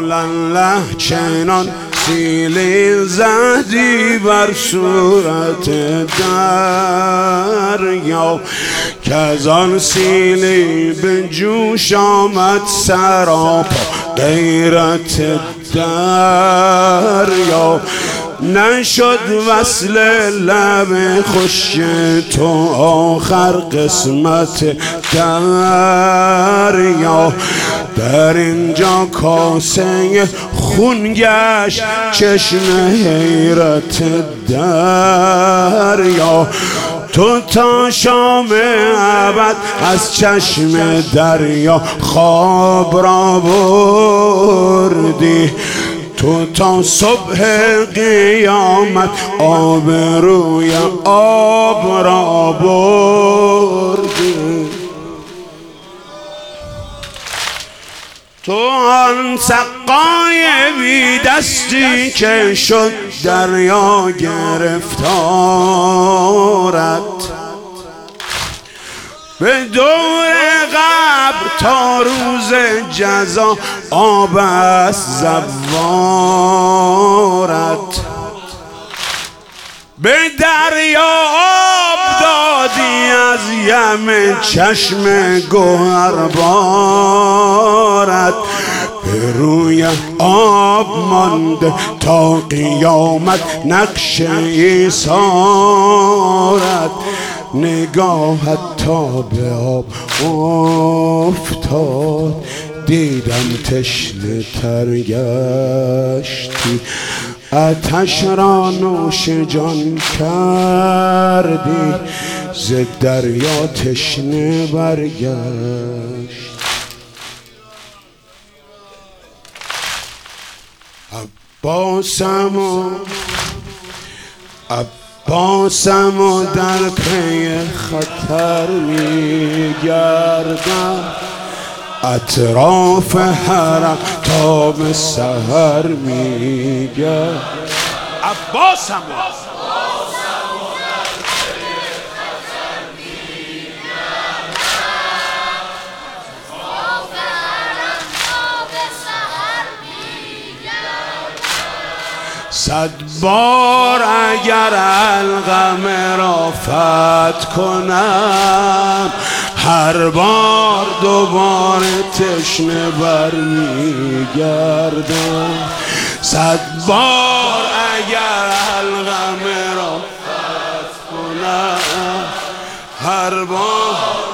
الله چنان سیلی زدی بر صورت دریا که از آن سیلی به جوش آمد سراپا غیرت دریا. نشد وصل لب خشک تو آخر قسمت دریا. در اینجا کاسه خون گشت چشم حیرت دریا. تو تا شام ابد از چشم دریا خواب را بردی. تو تا صبح قیامت آب روی آب را بردی. تو آن سقای بی دستی که شد دریا گرفتارت. به دور قبر تا روز جزا آب است زوارت. به دریا آب دادی از یم چشم گوهربارت. به روی آب مانده تا قیامت نقش ایثارت. نگاهت تا به آب افتاد دیدم تشنه تر گشتی. آتش را نوش جان کردی ز دریا تشنه برگشت. عباسم و در پی خطر میگردم. اطراف حرم تا به سحر میگردم. عباسم صد بار اگر القم را فتح کنم هر بار دوباره تشنه برمیگردم. صد بار اگر القم را فتح کنم هر بار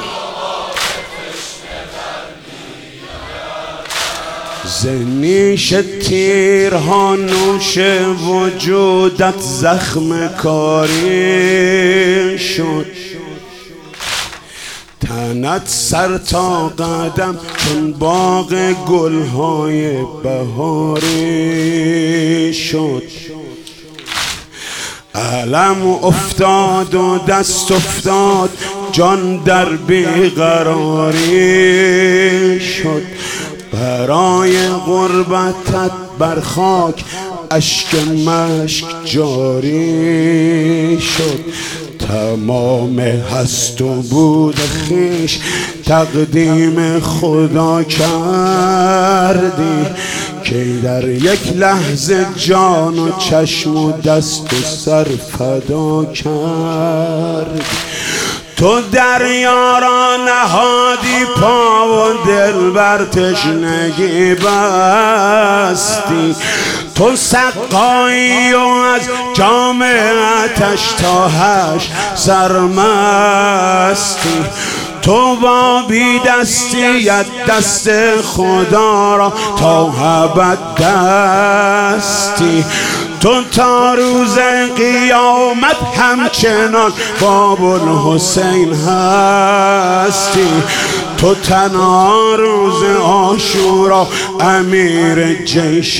زنیش تیرها نوش وجودت زخم کاری شد. تنت سر تا قدم چون باغ گلهای بهاری شد. علم افتاد و دست افتاد جان در بیقراری شد. برای غربتت بر خاک اشک مشک جاری شد. تمام هست و بود خویش تقدیم خدا کردی که در یک لحظه جان و چشم و دست و سر فدا کردی. تو دریا را نهادی پا و دل بر تشنگی بستی. تو سقایی و از جام آتش تا حشر سرمستی. تو با بی دستیت دست خدا را تا ابد دستی. تو تا روز قیامت همچنان باب الحسین هستی. تو تنها روز عاشورا امیر جیش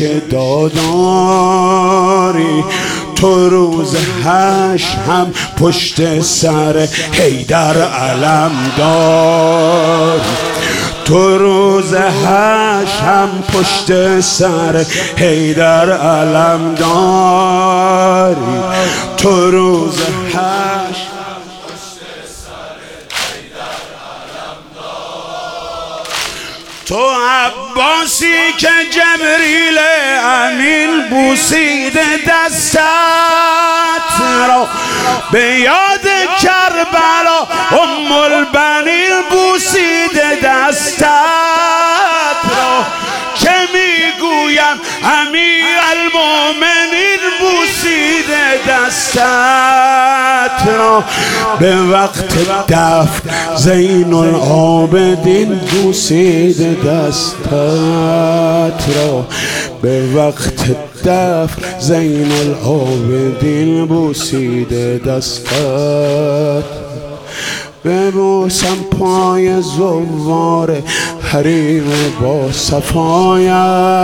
داداری. تو روز حشر هم پشت سر حیدر علم داری. تو روز حشر هم پشت سر حیدر علم داری. تو روز حشر تو عباسی که جبریل امین بوسیده دستت را، به یاد کربلا البنین بوسیده دستت را، که میگویم امیرالمؤمنین بوسیده دستت را، به وقت دفن زین العابدین بوسیده دستت را، به وقت دفن زین العابدین بوسیده دستت. ببوسم پای زوار حریم با صفایت،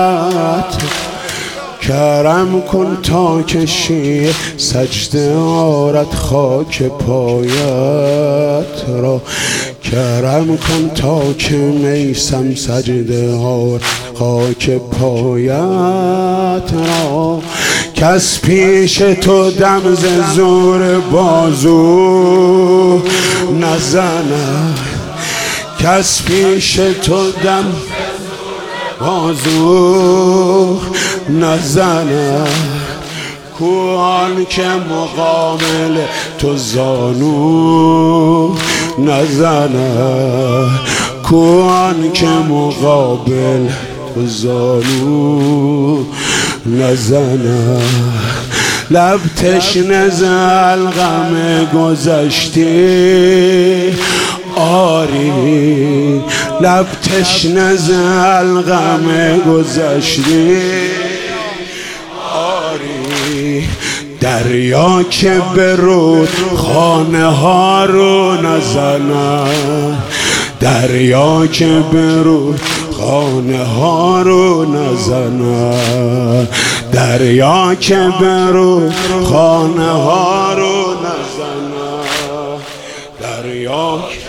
کرم کن تا که شیر سجده آرد خاک پایت را، کرم کن تا که میسم سجده آرد خاک پایت را، کس پیش تو دم ز زور بازو نزند، کس پیش تو دم بازو نزند، کوان که مقابل تو زانو نزند، کوان که مقابل تو زانو نزند. لب تشنه ز الغم گذشتی آری، لب تشنه ز الغم گذشتی آری، دریا که برود خانه ها رو نزند، دریا که برود خانه ها رو نزند، دریا که برود خانه ها رو نزند، دریا